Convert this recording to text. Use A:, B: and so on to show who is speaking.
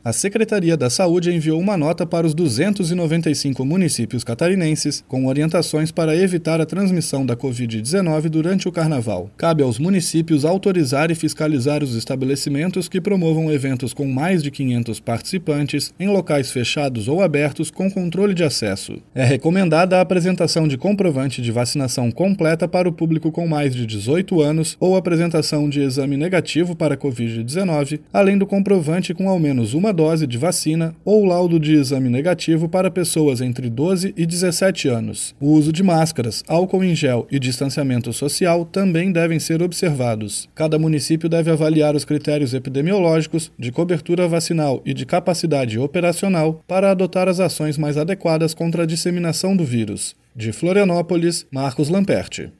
A: A Secretaria da Saúde enviou uma nota para os 295 municípios catarinenses com orientações para evitar a transmissão da Covid-19 durante o Carnaval. Cabe aos municípios autorizar e fiscalizar os estabelecimentos que promovam eventos com mais de 500 participantes em locais fechados ou abertos com controle de acesso. É recomendada a apresentação de comprovante de vacinação completa para o público com mais de 18 anos ou apresentação de exame negativo para Covid-19, além do comprovante com ao menos uma dose de vacina ou laudo de exame negativo para pessoas entre 12 e 17 anos. O uso de máscaras, álcool em gel e distanciamento social também devem ser observados. Cada município deve avaliar os critérios epidemiológicos, de cobertura vacinal e de capacidade operacional para adotar as ações mais adequadas contra a disseminação do vírus. De Florianópolis, Marcos Lamperti.